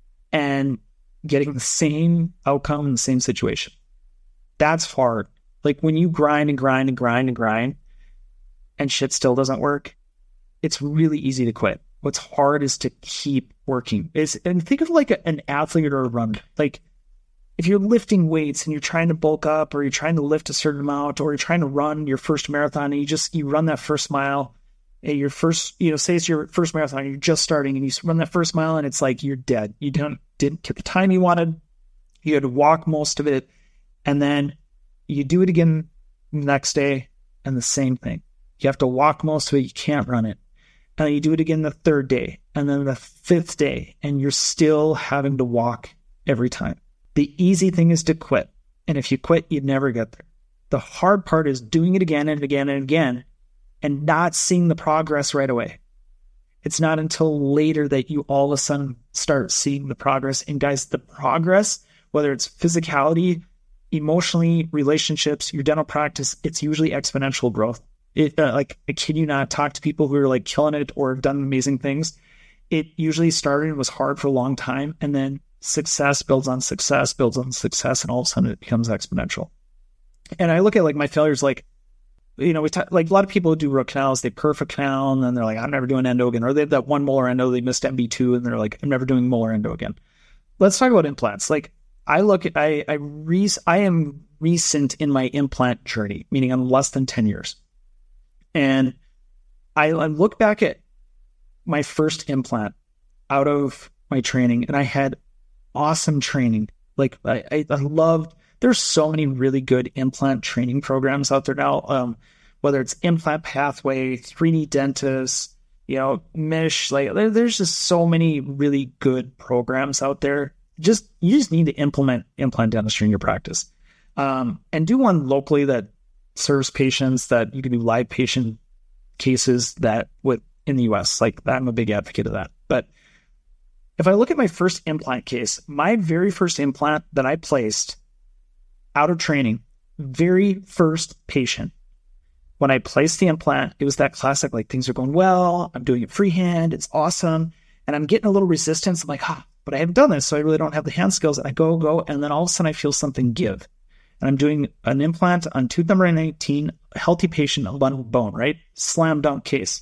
and getting the same outcome in the same situation. That's hard. Like when you grind and grind and grind and grind and shit still doesn't work, it's really easy to quit. What's hard is to keep working. It's, and think of like a, an athlete or a runner. Like, if you're lifting weights and you're trying to bulk up, or you're trying to lift a certain amount, or you're trying to run your first marathon, and you just, you run that first mile, and your first, you know, say it's your first marathon, and you're just starting, and you run that first mile, and it's like you're dead. You don't, didn't get the time you wanted. You had to walk most of it. And then you do it again the next day, and the same thing. You have to walk most of it. You can't run it. And you do it again the third day, and then the fifth day, and you're still having to walk every time. The easy thing is to quit. And if you quit, you never get there. The hard part is doing it again and again and again and not seeing the progress right away. It's not until later that you all of a sudden start seeing the progress. And guys, the progress, whether it's physicality, emotionally, relationships, your dental practice, it's usually exponential growth. It, uh, like, I kid you not, talk to people who are like killing it or have done amazing things. it usually started and was hard for a long time. And then success builds on success, builds on success. And all of a sudden it becomes exponential. And I look at like my failures, like, you know, we talk, like a lot of people who do root canals, they perf a canal and then they're like, I'm never doing endo again. Or they have that one molar endo, they missed M B two and they're like, I'm never doing molar endo again. Let's talk about implants. Like I look at, I, I, re- I am recent in my implant journey, meaning I'm less than ten years. And I, I look back at my first implant out of my training and I had awesome training. Like I, I, I loved, there's so many really good implant training programs out there now, um, whether it's Implant Pathway, three D Dentist, you know, Mish, like there, there's just so many really good programs out there. Just, you just need to implement implant dentistry in your practice, um, and do one locally that serves patients, that you can do live patient cases that with in the U S. Like I'm a big advocate of that. But if I look at my first implant case, my very first implant that I placed out of training, very first patient, when I placed the implant, it was that classic, like things are going well, I'm doing it freehand, it's awesome, and I'm getting a little resistance. I'm like, ah, but I haven't done this, so I really don't have the hand skills. And I go, go, and then all of a sudden I feel something give. And I'm doing an implant on tooth number nineteen, a healthy patient, a bundle bone, right? Slam dunk case.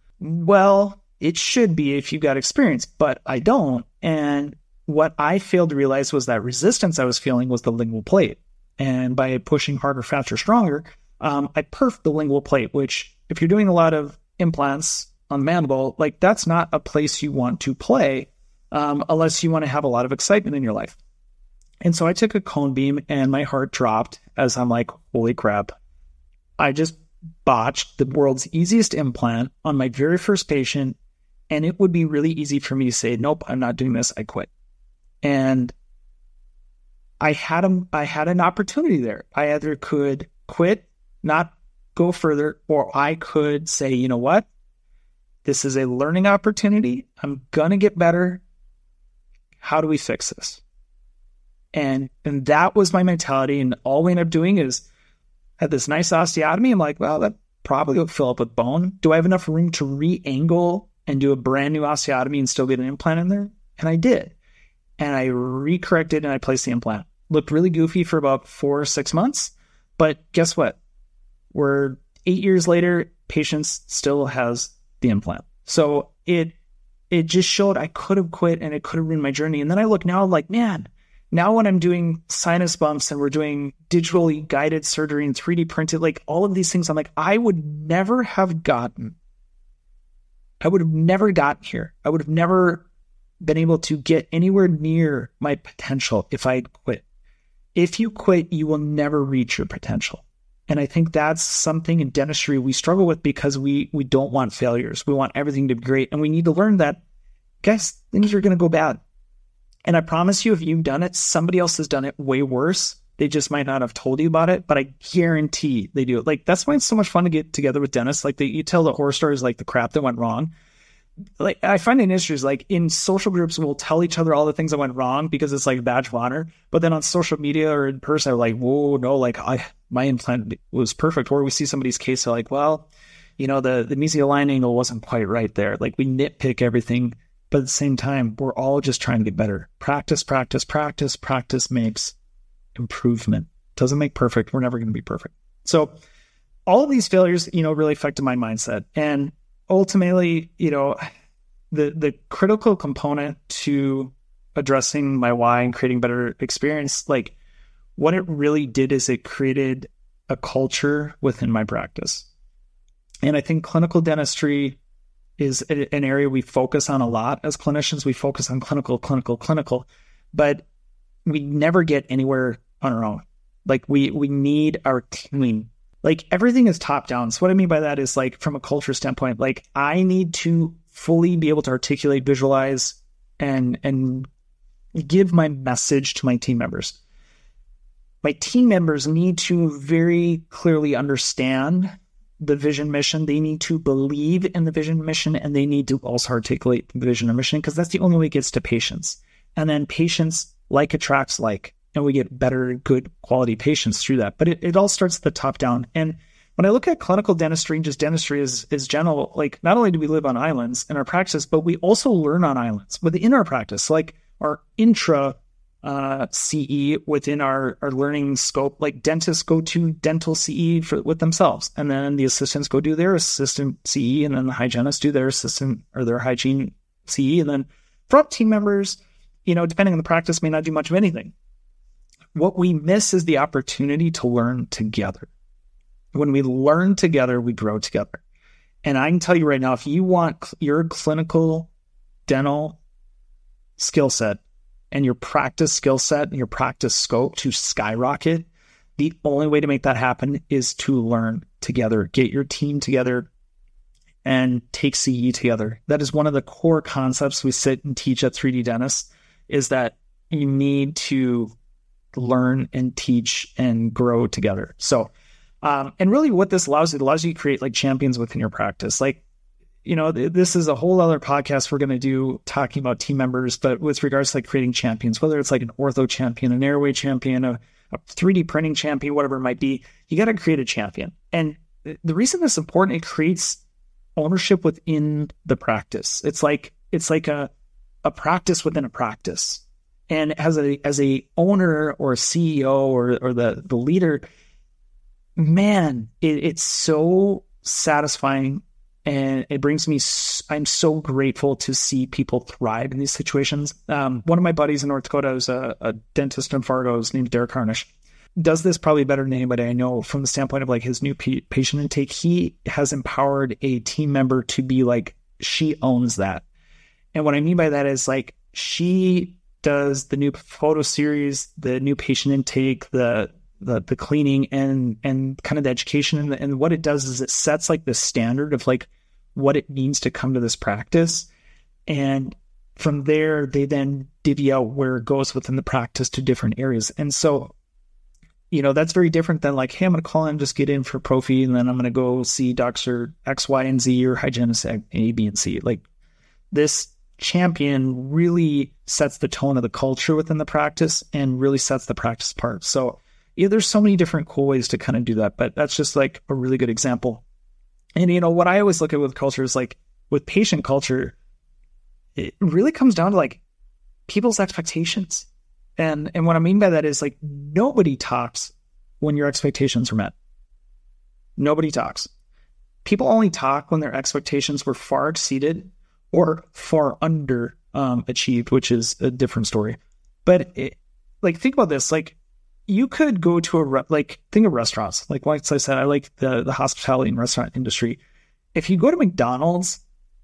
Well, it should be if you've got experience, but I don't. And what I failed to realize was that resistance I was feeling was the lingual plate. And by pushing harder, faster, stronger, um, I perfed the lingual plate, which if you're doing a lot of implants on the mandible, like that's not a place you want to play um, unless you want to have a lot of excitement in your life. And so I took a cone beam and my heart dropped as I'm like, holy crap. I just botched the world's easiest implant on my very first patient. And it would be really easy for me to say, nope, I'm not doing this. I quit. And I had a, I had an opportunity there. I either could quit, not go further, or I could say, you know what? This is a learning opportunity. I'm going to get better. How do we fix this? And and that was my mentality. And all we ended up doing is had this nice osteotomy. I'm like, well, that probably will fill up with bone. Do I have enough room to re-angle and do a brand new osteotomy and still get an implant in there? And I did. And I re-corrected and I placed the implant. Looked really goofy for about four or six months. But guess what? We're eight years later, patient still has the implant. So it it just showed I could have quit and it could have ruined my journey. And then I look now, I'm like, man, now when I'm doing sinus bumps and we're doing digitally guided surgery and three D printed, like all of these things, I'm like, I would never have gotten, I would have never gotten here. I would have never been able to get anywhere near my potential if I quit. If you quit, you will never reach your potential. And I think that's something in dentistry we struggle with because we we don't want failures. We want everything to be great. And we need to learn that, guys, things are going to go bad. And I promise you, if you've done it, somebody else has done it way worse. They just might not have told you about it, but I guarantee they do it. Like, that's why it's so much fun to get together with dentists. Like, they, you tell the horror stories, like the crap that went wrong. Like, I find in industries, like in social groups, we'll tell each other all the things that went wrong because it's like a badge of honor. But then on social media or in person, they're like, whoa, no, like I, my implant was perfect. Or we see somebody's case, they're like, well, you know, the, the mesial line angle wasn't quite right there. Like, we nitpick everything, but at the same time, we're all just trying to get better. Practice, practice, practice, practice makes improvement. Doesn't make perfect. We're never going to be perfect. So all of these failures, you know, really affected my mindset. And ultimately, you know, the the critical component to addressing my why and creating better experience, like what it really did is it created a culture within my practice. And I think clinical dentistry is an area we focus on a lot as clinicians. We focus on clinical, clinical, clinical, but we never get anywhere on our own. Like we we need our team. Like everything is top down. So what I mean by that is like from a culture standpoint, like I need to fully be able to articulate, visualize, and and give my message to my team members. My team members need to very clearly understand the vision mission. They need to believe in the vision mission, and they need to also articulate the vision and mission, because that's the only way it gets to patients. And then patients like attracts like, and we get better, good quality patients through that. But it, it all starts at the top down. And when I look at clinical dentistry and just dentistry as, as general, like not only do we live on islands in our practice, but we also learn on islands within our practice, like our intra uh, C E within our, our learning scope. Like dentists go to dental C E for, with themselves, and then the assistants go do their assistant C E, and then the hygienists do their assistant or their hygiene C E, and then front team members, you know, depending on the practice, may not do much of anything. What we miss is the opportunity to learn together. When we learn together, we grow together. And I can tell you right now, if you want your clinical dental skill set and your practice skill set and your practice scope to skyrocket, the only way to make that happen is to learn together. Get your team together and take C E together. That is one of the core concepts we sit and teach at three D Dentists, is that you need to learn and teach and grow together. So, um, and really what this allows you, it allows you to create like champions within your practice. Like, you know, th- this is a whole other podcast we're going to do talking about team members, but with regards to like creating champions, whether it's like an ortho champion, an airway champion, a, a three D printing champion, whatever it might be, you got to create a champion. And th- the reason that's important, it creates ownership within the practice. It's like, it's like a, a practice within a practice. And as a, as a owner or a C E O or, or the, the leader, man, it, it's so satisfying, and it brings me, I'm so grateful to see people thrive in these situations. Um, one of my buddies in North Dakota is a, a dentist in Fargo. His name's Derek Harnish. Does this probably better than anybody I know from the standpoint of like his new p- patient intake. He has empowered a team member to be like, she owns that. And what I mean by that is like, she does the new photo series, the new patient intake, the the the cleaning, and and kind of the education. And, and what it does is it sets like the standard of like what it means to come to this practice. And from there, they then divvy out where it goes within the practice to different areas. And so, you know, that's very different than like, hey, I'm going to call in, just get in for prophy, and then I'm going to go see Doctor X, Y, and Z, or hygienist A, B, and C. Like this champion really sets the tone of the culture within the practice and really sets the practice apart. So yeah, there's so many different cool ways to kind of do that, but that's just like a really good example. And, you know, what I always look at with culture is like with patient culture, it really comes down to like people's expectations. And, and what I mean by that is like nobody talks when your expectations are met. Nobody talks. People only talk when their expectations were far exceeded or far under um, achieved, which is a different story. But it, like, think about this. Like, you could go to a, re- like, think of restaurants. Like, like I said, I like the, the hospitality and restaurant industry. If you go to McDonald's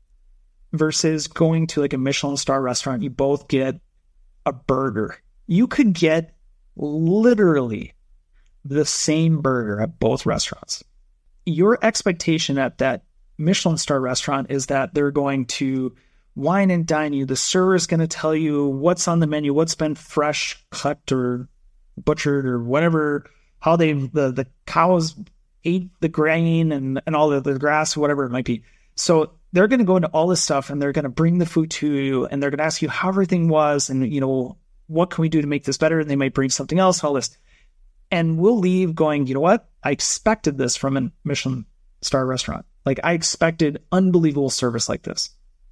versus going to like a Michelin star restaurant, you both get a burger. You could get literally the same burger at both restaurants. Your expectation at that Michelin star restaurant is that they're going to wine and dine you. The server is going to tell you what's on the menu, what's been fresh cut or butchered or whatever, how they the, the cows ate the grain and, and all the, the grass, whatever it might be. So they're going to go into all this stuff and they're going to bring the food to you and they're going to ask you how everything was and, you know, what can we do to make this better? And they might bring something else, all this. And we'll leave going, you know what? I expected this from a Michelin star restaurant. Like, I expected unbelievable service like this.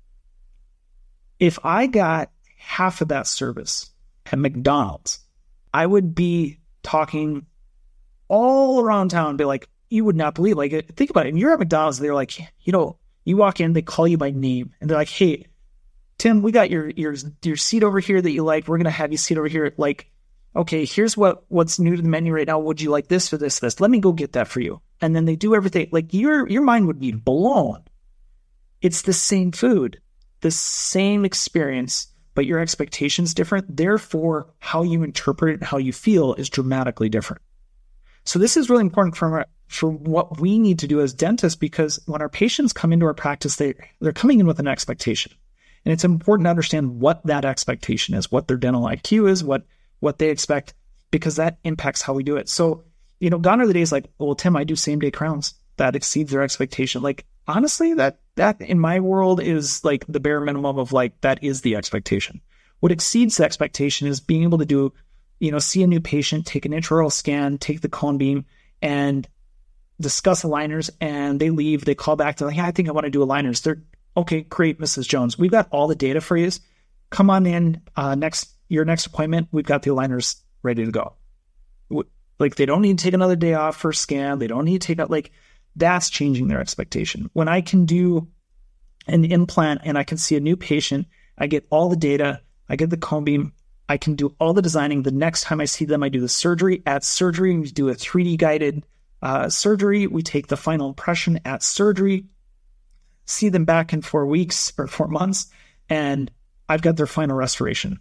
If I got half of that service at McDonald's, I would be talking all around town, be like, you would not believe, like, think about it. If you're at McDonald's, they're like, you know, you walk in, they call you by name and they're like, hey, Tim, we got your, your, your seat over here that you like. We're going to have you sit over here. Like, okay, here's what, what's new to the menu right now. Would you like this for this, this? Let me go get that for you. And then they do everything. Like, your, your mind would be blown. It's the same food, the same experience, but your expectation's different. Therefore, how you interpret it, how you feel is dramatically different. So this is really important for, our, for what we need to do as dentists, because when our patients come into our practice, they, they're coming in with an expectation. And it's important to understand what that expectation is, what their dental I Q is, what, what they expect, because that impacts how we do it. So, you know, gone are the days like, well, Tim, I do same day crowns. That exceeds their expectation. Like, honestly, that, that in my world is like the bare minimum of like, that is the expectation. What exceeds the expectation is being able to do, you know, see a new patient, take an intraoral scan, take the cone beam, and discuss aligners, and they leave. They call back. They're like, yeah, I think I want to do aligners. They're, okay, great, Missus Jones. We've got all the data for you. Come on in uh, next your next appointment. We've got the aligners ready to go. Like, they don't need to take another day off for a scan. They don't need to take out, like, that's changing their expectation. When I can do an implant and I can see a new patient, I get all the data, I get the cone beam, I can do all the designing. The next time I see them, I do the surgery. At surgery, we do a three D guided uh, surgery. We take the final impression at surgery, see them back in four weeks or four months, and I've got their final restoration.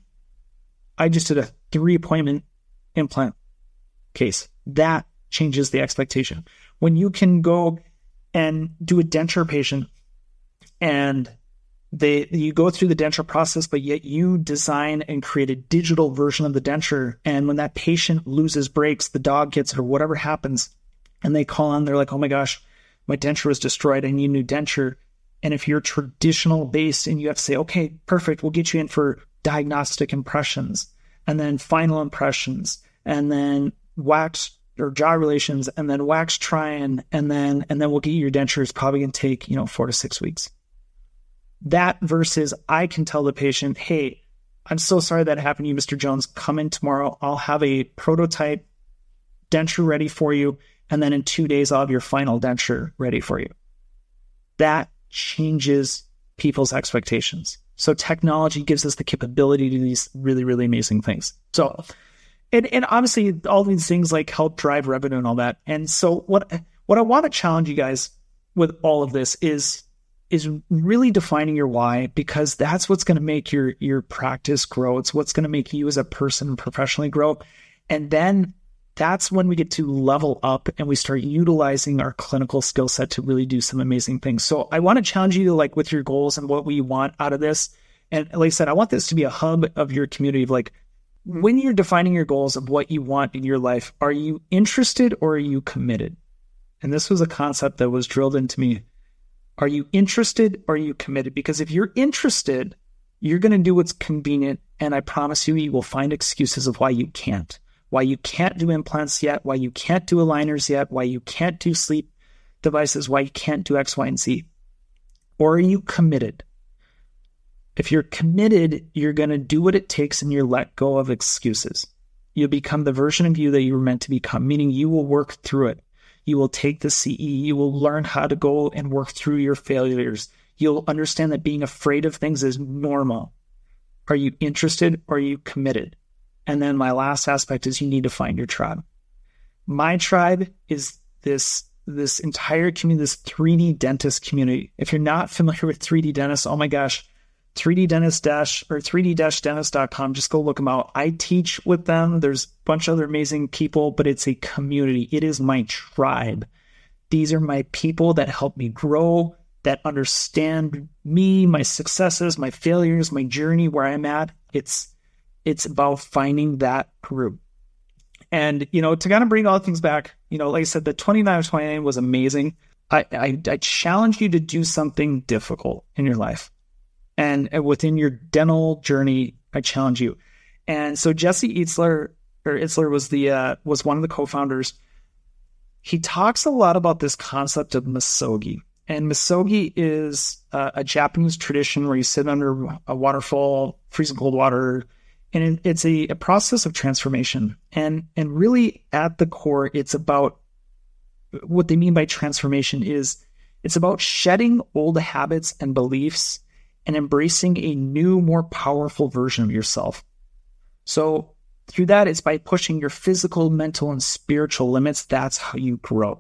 I just did a three appointment implant case. That changes the expectation. When you can go and do a denture patient and they you go through the denture process, but yet you design and create a digital version of the denture, and when that patient loses brakes, the dog gets it or whatever happens, and they call on, they're like, oh my gosh, my denture was destroyed, I need a new denture. And if you're traditional based and you have to say, okay, perfect, we'll get you in for diagnostic impressions and then final impressions and then wax or jaw relations and then wax try-in and then and then we'll get you your denture. It's probably going to take, you know, four to six weeks. That versus I can tell the patient, hey, I'm so sorry that happened to you, Mister Jones. Come in tomorrow. I'll have a prototype denture ready for you. And then in two days, I'll have your final denture ready for you. That changes people's expectations. So technology gives us the capability to do these really, really amazing things. So, and, and obviously all these things like help drive revenue and all that. And so what, what I want to challenge you guys with all of this is, is really defining your why, because that's what's going to make your, your practice grow. It's what's going to make you as a person professionally grow. And then that's when we get to level up and we start utilizing our clinical skill set to really do some amazing things. So I want to challenge you, like, with your goals and what we want out of this. And like I said, I want this to be a hub of your community of, like, when you're defining your goals of what you want in your life, are you interested or are you committed? And this was a concept that was drilled into me. Are you interested or are you committed? Because if you're interested, you're going to do what's convenient. And I promise you, you will find excuses of why you can't. Why you can't do implants yet, why you can't do aligners yet, why you can't do sleep devices, why you can't do X, Y, and Z. Or are you committed? If you're committed, you're going to do what it takes and you'll let go of excuses. You'll become the version of you that you were meant to become, meaning you will work through it. You will take the C E, you will learn how to go and work through your failures. You'll understand that being afraid of things is normal. Are you interested or are you committed? And then my last aspect is you need to find your tribe. My tribe is this, this entire community, this three D dentist community. If you're not familiar with three D dentists, oh my gosh, three D dentist dash or three D dentist dot com, just go look them out. I teach with them. There's a bunch of other amazing people, but it's a community. It is my tribe. These are my people that help me grow, that understand me, my successes, my failures, my journey, where I'm at. It's It's about finding that group. And, you know, to kind of bring all things back, you know, like I said, the twenty-nine of twenty-nine was amazing. I, I, I challenge you to do something difficult in your life. And within your dental journey, I challenge you. And so Jesse Itzler, or Itzler was the, uh, was one of the co-founders. He talks a lot about this concept of misogi. And misogi is uh, a Japanese tradition where you sit under a waterfall, freezing cold water. And it's a, a process of transformation. And and really at the core, it's about what they mean by transformation is it's about shedding old habits and beliefs and embracing a new, more powerful version of yourself. So through that, it's by pushing your physical, mental, and spiritual limits. That's how you grow.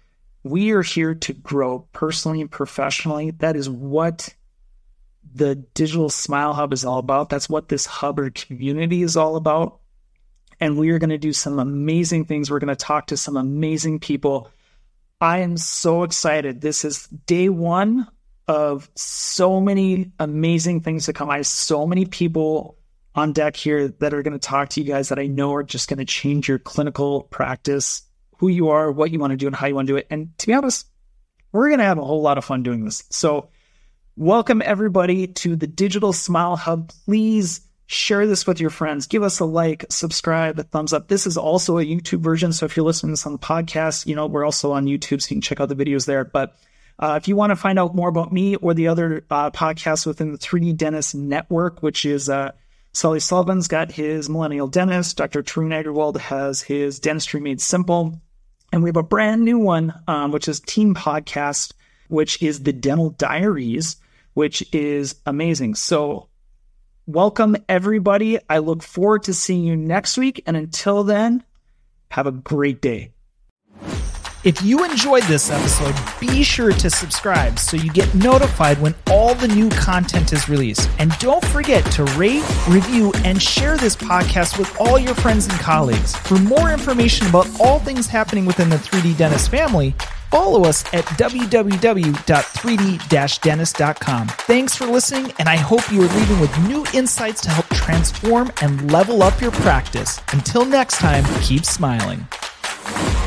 We are here to grow personally and professionally. That is what the Digital Smile Hub is all about. That's what this hub or community is all about. And we are going to do some amazing things. We're going to talk to some amazing people. I am so excited. This is day one of so many amazing things to come. I have so many people on deck here that are going to talk to you guys that I know are just going to change your clinical practice, who you are, what you want to do, and how you want to do it. And to be honest, we're going to have a whole lot of fun doing this. So welcome everybody to the Digital Smile Hub. Please share this with your friends. Give us a like, subscribe, a thumbs up. This is also a YouTube version. So if you're listening to this on the podcast, you know, we're also on YouTube, so you can check out the videos there. But uh, if you want to find out more about me or the other uh, podcasts within the three D Dentist Network, which is uh, Sully Sullivan's got his Millennial Dentist, Doctor Tarun Agarwal has his Dentistry Made Simple, and we have a brand new one, um, which is Team Podcast, which is the Dental Diaries, which is amazing. So welcome, everybody. I look forward to seeing you next week. And until then, have a great day. If you enjoyed this episode, be sure to subscribe so you get notified when all the new content is released. And don't forget to rate, review, and share this podcast with all your friends and colleagues. For more information about all things happening within the three D Dentist family, follow us at w w w dot three d dash dentist dot com. Thanks for listening, and I hope you are leaving with new insights to help transform and level up your practice. Until next time, keep smiling.